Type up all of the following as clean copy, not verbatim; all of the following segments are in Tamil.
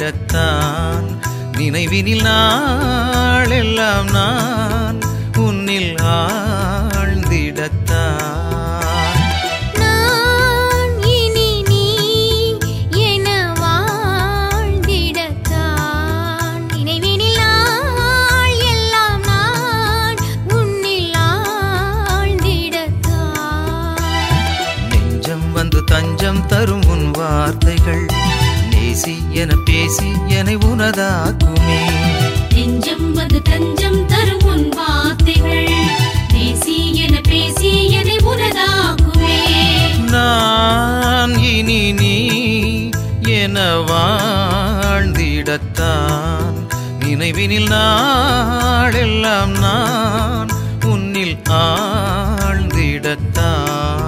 வாழ்ந்திடத்தான் நினைவினில் நாளெல்லாம் நான் உன்னில் ஆழ்ந்திடத்தான் நான் இனி நீ என வாழ்ந்திடத்தான் நினைவினில் நாள் எல்லாம் நான் உன்னில் ஆழ்ந்திடத்தான் நெஞ்சம் வந்து தஞ்சம் தரும் உன் வார்த்தைகள் நேசி என பேசி என்னை உனதாக்குமே நெஞ்சம் வந்து தஞ்சம் தரும் உன் வார்த்தைகள் பேசி என பேசி என்னை உனதாக்குமே நான் இனி நீ என வாழ்ந்திடத்தான் நினைவினில் நாளெல்லாம் நான் உன்னில் ஆழ்ந்திடத்தான்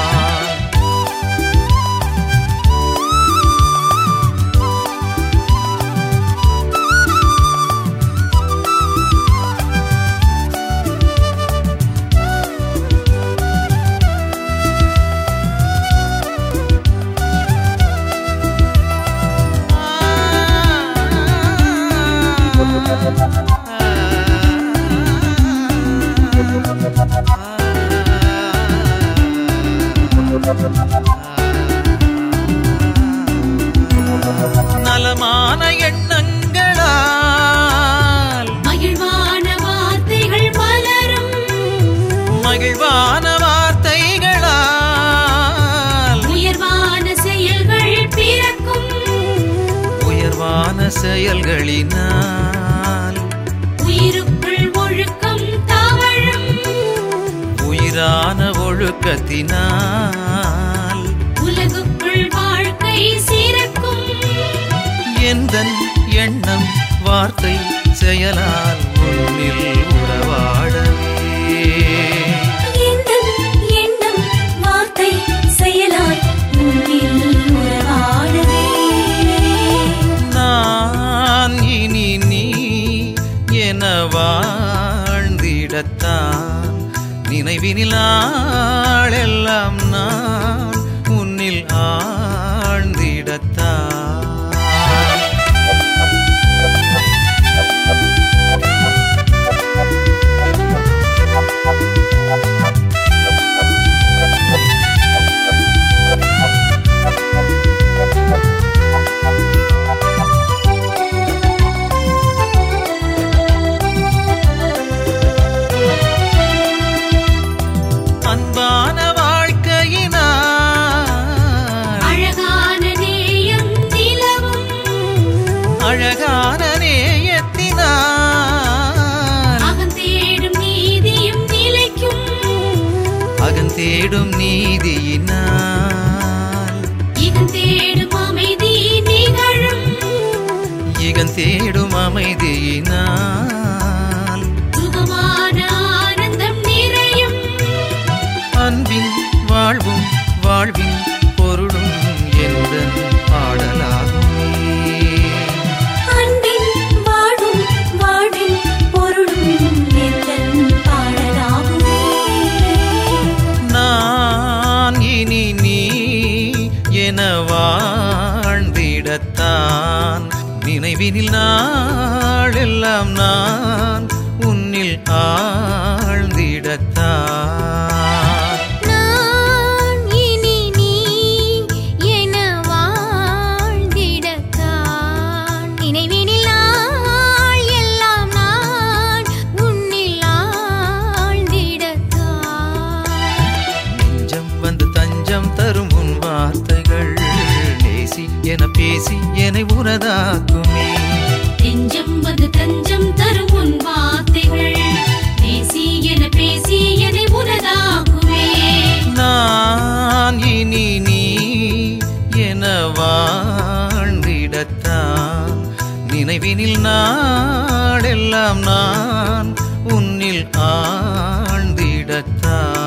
நலமான எண்ணங்களால் மகிழ்வான வார்த்தைகள் மலரும் மகிழ்வான வார்த்தைகளால் உயர்வான செயல்கள் பிறக்கும் உயர்வான செயல்களினால் உயிருக்குள் ஒழுக்கம் தவழும் உயிரான ஒழுக்கத்தினால் உலகுக்குள் வாழ்க்கை சிறக்கும் எந்தன் எண்ணம் வார்த்தை செயலால் உன்னில் உறவாடவே எந்தன் எண்ணம் வார்த்தை செயலால் உன்னில் உறவாடவே நான் இனி நீ என வாழ்ந்திடத்தான் நினைவினில் நாளெல்லாம் நான் உன்னில் ஆழ்ந்திடத்தான் அன்பான வாழ்க்கையினால் அழகான நேயம் நிலவும் அழகான நேயத்தினால் அகந்தேடும் நீதியும் நிலைக்கும் அகந்தேடும் நீதியினால் இகந்தேடும் அமைதி நிகழும் இகந்தேடும் அமைதியினால் சுகமான ஆனந்தம் நிறையும் அன்பின் வாழ்வும் வாழ்வின் பொருளும் எந்தன் பாடலாகுமே அன்பின் வாழும் வாழ்வின் பொருளும் எந்தன் பாடலாகுமே நான் இனி நீ என வாழ்ந்திடத்தான் நினைவினில் நாளெல்லாம் நான் உன்னில் ஆழ்ந்திடத்தான் நான் இனி நீ என வாழ்ந்திடத்தான் நினைவினில் நாள் எல்லாம் நான் உன்னில் ஆழ்ந்திடத்தான் நெஞ்சம் வந்து தஞ்சம் தரும் உன் வார்த்தைகள் நேசி என பேசி என்னை உனதாக்குமே நெஞ்சம் வந்து தஞ்சம் தரும் உன் வார்த்தைகள் பேசி என பேசி என்னை உனதாக்குமே நான் இனி நீ என வாழ்ந்திடத்தான் நினைவினில் நாளெல்லாம் நான் உன்னில் ஆழ்ந்திடத்தான்